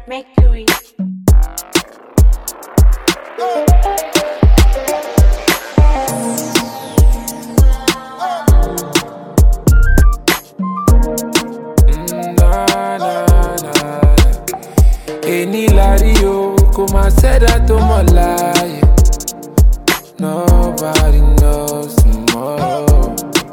Mercury. Any lario, come and say that to my lie. Nobody knows tomorrow.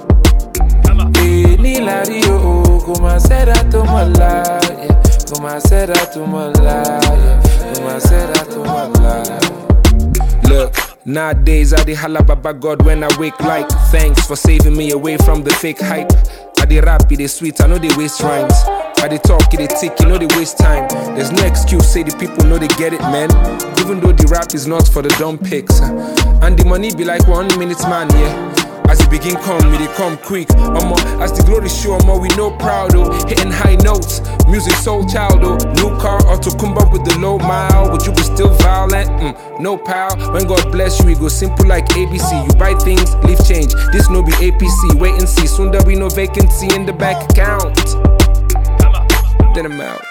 Any lario, come and say that to my lie. Come and say that to my lie. Come and say that to my lie. Look. Nowadays I dey holla baba God when I wake like thanks for saving me away from the fake hype. I dey rap, it dey sweet, I know they waste rhymes. I dey talk, it dey tick, you know they waste time. There's no excuse, say the people know they get it, man. Even though the rap is not for the dumb pics. And the money be like 1 minute man, yeah. As it begin come, we dey come quick. As the glory show, we no proud, oh. Hitting high notes, music soul child, oh. New car or to come up with the low mile. Would you be still violent? No pal. When God bless you, we go simple like ABC. You buy things, leave change. This no be APC. Wait and see. Soon there be no vacancy in the bank account. Then I'm out.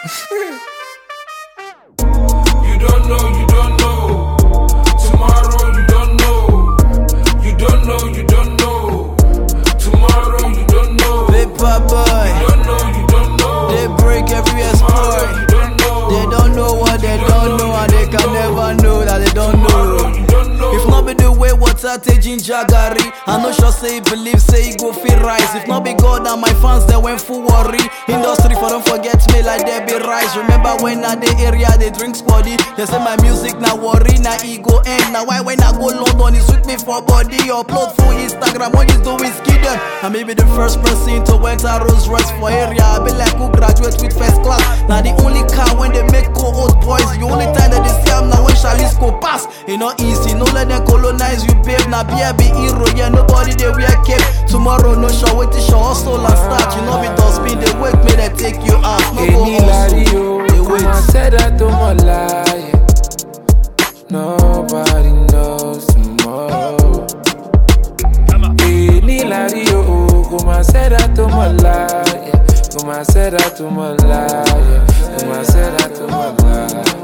You don't know, you don't know. Tomorrow you don't know. You don't know, you don't know. Tomorrow you don't know. Paper boy. You don't know, you don't know. They break every sport. You don't know. They don't know what they don't know, and they can never know that they don't know. You don't know. If not be the way water taking jaggery, I no sure say he believe say he go feel rise. If not be God and my fans they went full worry. Industry for don't forget me like they be rise. Remember when at the area they drink squaddy. They say my music now worry, now ego end. Now why when I go London it's with me for body. Upload for Instagram when it's doing skidden. I may be the first person to enter Rolls Royce for area. I be like who graduate with first class. Now the only car when they make co-old boys. The only time that they see I'm now when Charlize go pass. It not easy, no let them colonize you, babe. Now be hero, yeah, nobody they wear cape. Tomorrow no show wait to show hustle and start. You know be dustbin, they wake me, they take you out. No go Any hustle, lario, they come wait. and say that to my lie. Nobody knows tomorrow. Any lario, come and say that to my lie. Come and say that to my lie. Come and say that to my lie.